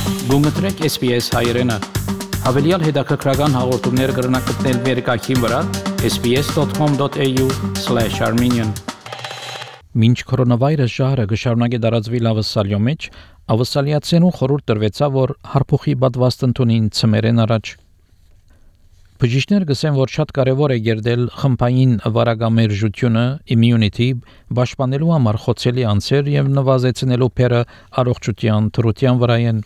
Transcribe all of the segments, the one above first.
Գումտրեք SPS հայրենը։ Հավելյալ հետաքրքրական հաղորդումներ կգրնակցնել վերկայքին վրա sbs.com.au/armenian Մինչ կորոնավիրուս ժահրը գշարունակի դարածվել ավսալյո մեջ, ավսալիացիներուն խորհուրդ տրվեցավ, որ հարփուխի պատվաստ ընդունին ծմերեն առաջ։ Բժիշկներ գսեն, որ շատ կարևոր է գերդել խմբային վարակամերժությունը, immunity, պաշտպանելու համար խոցելի անձեր եւ նվազեցնելու փերը առողջության թրության վրայեն։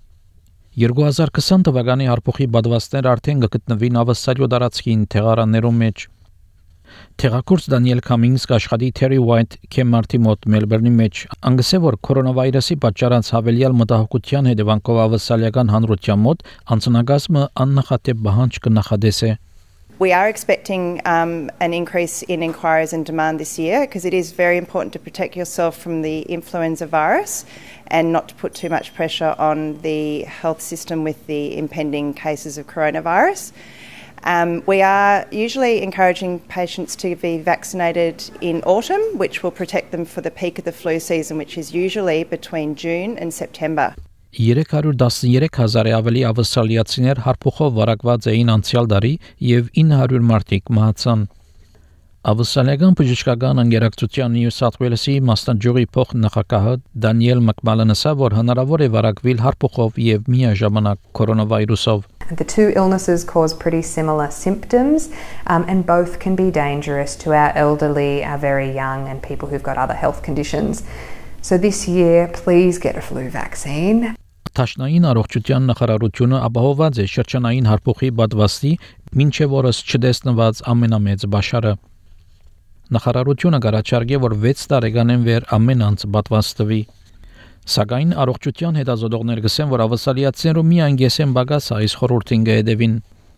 2020 թվականի հարփուխի պատվաստներ արդեն գտնվին ավսալյո դարածքին թեղարաններում մեջ։ Թերակուրս Դանիել Քամինգս աշխատի Terry White Kemmarty մոտ Մելբուրնի մեջ անգսե որ կորոնավիրուսի պատճառած հավելյալ մտահոգության հետևանքով ավսալիական հանրության մոտ անձնագազմը աննախադեպ բանջ կնախադեսե։ We are expecting an increase in inquiries and demand this year because it is very important to protect yourself from the influenza virus and not to put too much pressure on the health system with the impending cases of coronavirus. We are usually encouraging patients to be vaccinated in autumn, which will protect them for the peak of the flu season, which is usually between June and September. 313,000 ավելի ավստրալիացիներ հարփուխով վարակված էին անցյալ տարի եւ 900 մարդիկ մահացան։ Ավստրալիական բժշկական ընկերակցության New South Wales-ի մասնաճյուղի փոխնախագահ Դանիել Մակմալանը ասա, որ հնարավոր է վարակվել հարփուխով եւ միաժամանակ կորոնավիրուսով։ The two illnesses cause pretty similar symptoms and both can be dangerous to our elderly, our very young and people who've got other health conditions. So this year, please get a flu vaccine. Տաշնային առողջության նախարարությունը ապահոված է շրջանային հարփուխի պատվաստի մինչև օրս չտեսնված ամենամեծ բաշարը։ Նախարարությունը գարաչարգե, որ 6 տարեկանեն վեր ամեն անց պատվաստվի։ Սակայն առողջության հետազոտողներ գսեն, որ ավսալիացիներու միայն գեսեն բագաս այս խորհրդին գեդևին։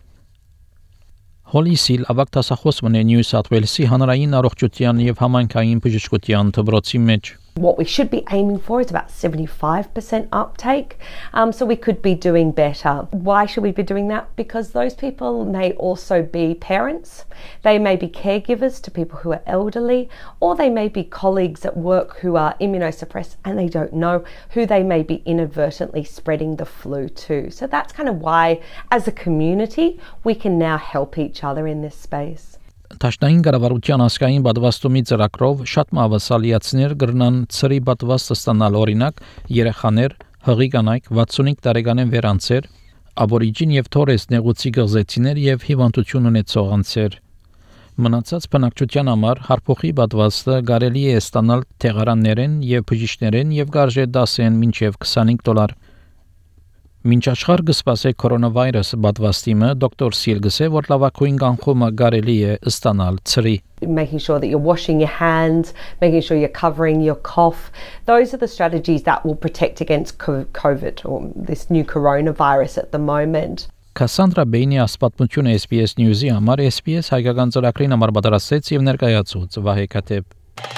Հոլի Սիլ ավակ տասախոս մնե Նյու Սաութ Ուելսի հանրային առողջության եւ համայնքային բժշկության դպրոցի մեջ։ What we should be aiming for is about 75% uptake, so we could be doing better. Why should we be doing that? Because those people may also be parents, they may be caregivers to people who are elderly, or they may be colleagues at work who are immunosuppressed and they don't know who they may be inadvertently spreading the flu to. So that's kind of why, as a community, we can now help each other in this space. Տաշնային կառավարության ասկային պատվաստումի ծրագրով շատ ավասալիացիներ կրնան ծրի պատվաստ ստանալ օրինակ երեխաներ, հղի կանայք, 65 տարեկանեն վերանցեր, աբորիջին եւ թորես նեղուցի գղզեցիներ եւ հիվանդություն ունեցող անձեր։ Մնացած բնակչության համար հարփուխի պատվաստը կարելի է ստանալ թեղարաններեն եւ բժիշկներեն եւ գարժե 10-ն մինչեւ $25։ Մինչ աշխարհ կսպասե կորոնավիրուսը պատվաստիմը դոկտոր Սիլ գսե որ լավագույն կանխումը կարելի է ստանալ ծրի Making sure that you're washing your hands, making sure you're covering your cough. Those are the strategies that will protect against COVID or this new coronavirus at the moment. Cassandra Bainey ասպատմությունը SBS News-ի համար SBS հայկական ծրագրին համար պատրաստեց եւ ներկայացուց Վահե Կատեփ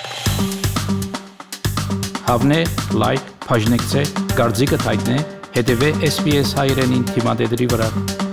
Հավնե լայք, բաժնեկցե, դարձիկը թայտնե, հետեւե SBS հայրենին թիմադեդրի վրա